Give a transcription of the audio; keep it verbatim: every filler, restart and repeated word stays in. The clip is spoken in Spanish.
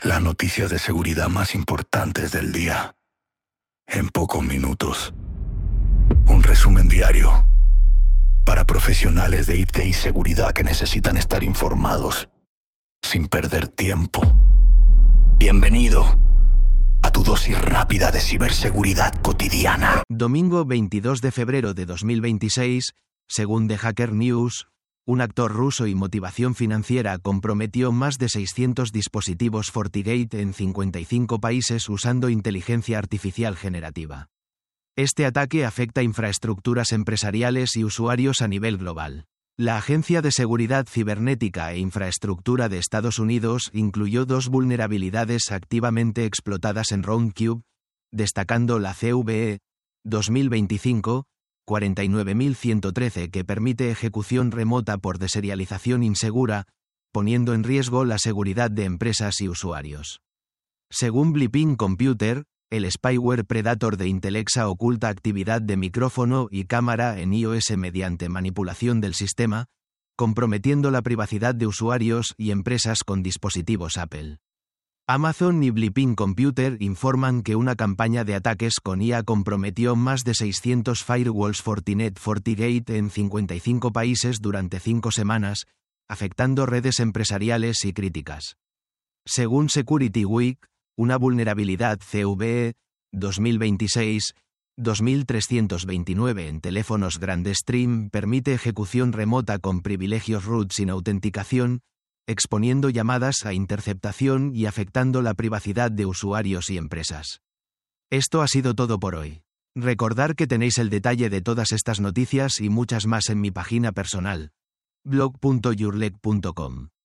Las noticias de seguridad más importantes del día. En pocos minutos. Un resumen diario. Para profesionales de I T y seguridad que necesitan estar informados. Sin perder tiempo. Bienvenido a tu dosis rápida de ciberseguridad cotidiana. Domingo veintidós de febrero de dos mil veintiséis, según The Hacker News, un actor ruso y motivación financiera comprometió más de seiscientos dispositivos FortiGate en cincuenta y cinco países usando inteligencia artificial generativa. Este ataque afecta infraestructuras empresariales y usuarios a nivel global. La Agencia de Seguridad Cibernética e Infraestructura de Estados Unidos incluyó dos vulnerabilidades activamente explotadas en Roundcube, destacando la C V E dos mil veinticinco cuarenta y nueve mil ciento trece que permite ejecución remota por deserialización insegura, poniendo en riesgo la seguridad de empresas y usuarios. Según Blipping Computer, el spyware Predator de Intelexa oculta actividad de micrófono y cámara en iOS mediante manipulación del sistema, comprometiendo la privacidad de usuarios y empresas con dispositivos Apple. Amazon y Blipping Computer informan que una campaña de ataques con I A comprometió más de seiscientos firewalls Fortinet FortiGate en cincuenta y cinco países durante cinco semanas, afectando redes empresariales y críticas. Según Security Week, una vulnerabilidad C V E dos mil veintiséis dos mil trescientos veintinueve en teléfonos GrandStream permite ejecución remota con privilegios root sin autenticación, exponiendo llamadas a interceptación y afectando la privacidad de usuarios y empresas. Esto ha sido todo por hoy. Recordad que tenéis el detalle de todas estas noticias y muchas más en mi página personal, blog punto yourleg punto com.